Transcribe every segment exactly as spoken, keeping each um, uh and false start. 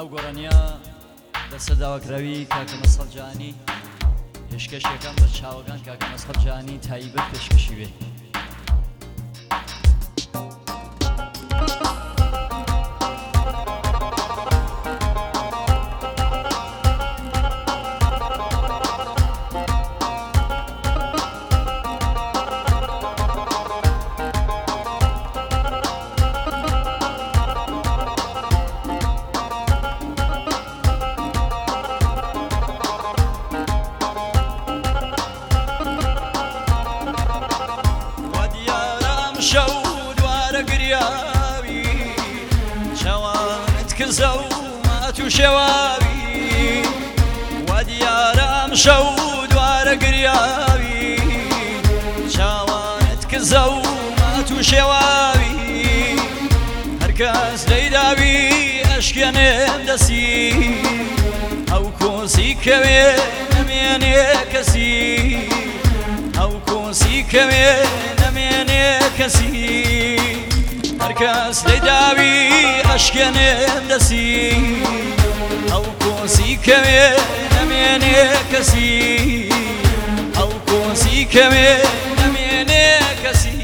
ئەو گۆڕانیە دەسە داواکراوی کاکە مەسحەب جانی پێشکەشیەکان بە چاوەکان کاکە مەسحەب جانی تایبەت پێشکەشی بێ. شەو دوارە گریاوی چاوانت کزە و مات و شێواوی وا دیارە ئەم شەو دوارە گریاوی چاوانت کزە و مات و شێواوی هەرکەس دەیداوی ئەشکێنێم دەسی ئەو کۆسی کەوێ نەمێنێ کەسی ئەو کۆسی کەوێ نەمێنێ کەسی هەرکەس دەیداوی ئەشکێنێم دەسی ئەو کۆسی کەوێ نەمێنێ کەسی ئەو کۆسی کەوێ نەمێنێ کەسی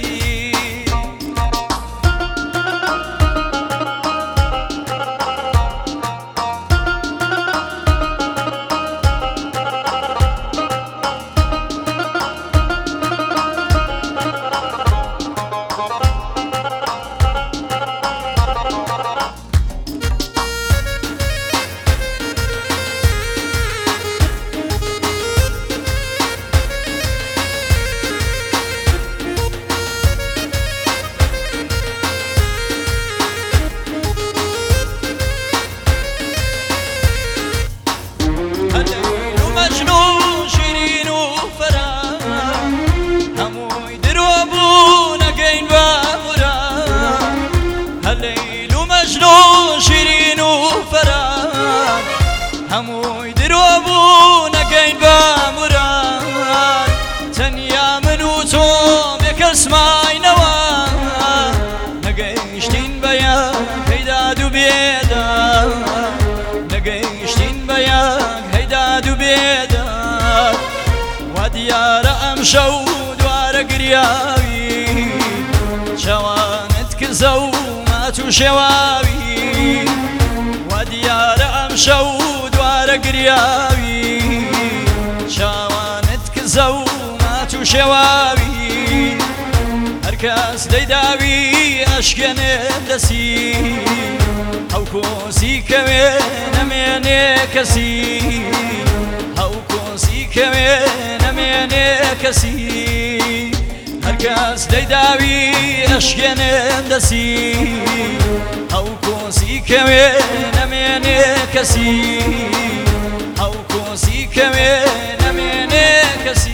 هەمووی درۆ بوو نەگەین بە موراد تەنیا من و تۆ بێکەسماینەوە نەگەیشتین بە یەک هەیداد و بێداد نەگەیشتین بە یەک هەیداد و بێداد وا دیارە ئەم شەو دوارە گریاوی چاوانت کزە و مات و شێواوی وا دیارە ئەم شەو دوارە گریاوی چاوانت کزە و مات و شێواوی هەرکەس دەیداوی ئەشکێنێم دەسی ئەو کۆسی کەوێ نەمێنێ کەسی ئەو کۆسی کەوێ نەمێنێ کەسی هەرکەس دەیداوی ئەشکێنێم دەسی ئەو کۆسی کەوێ نەمێنێ کەسی ئەو کۆسی کەوێ نەمێنێ کەسی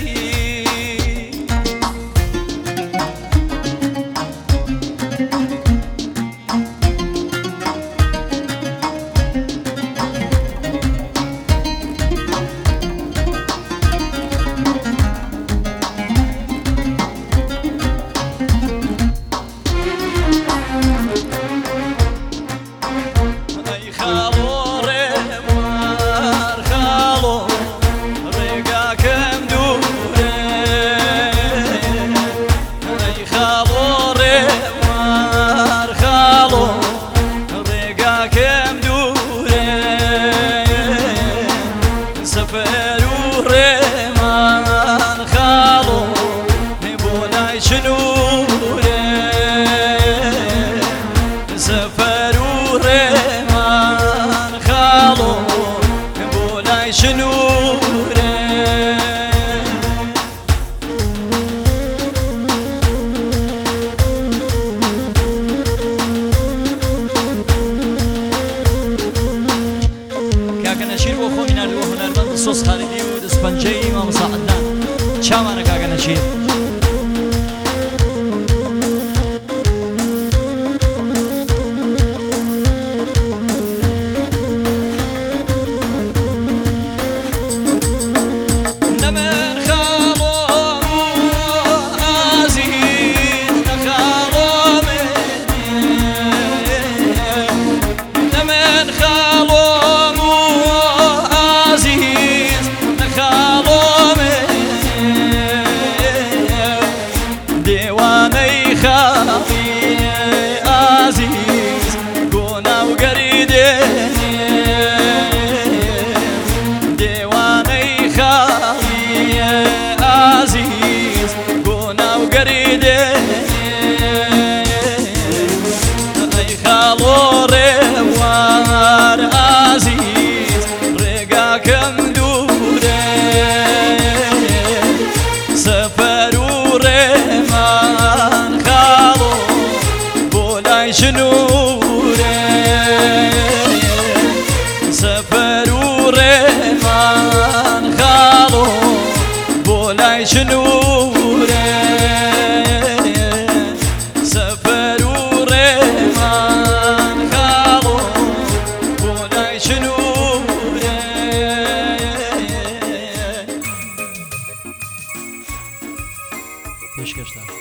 سۆس خالیدی و دەستپەنجەی مامۆستا عەدنان چاوانە کاکە نەچیر گەشتە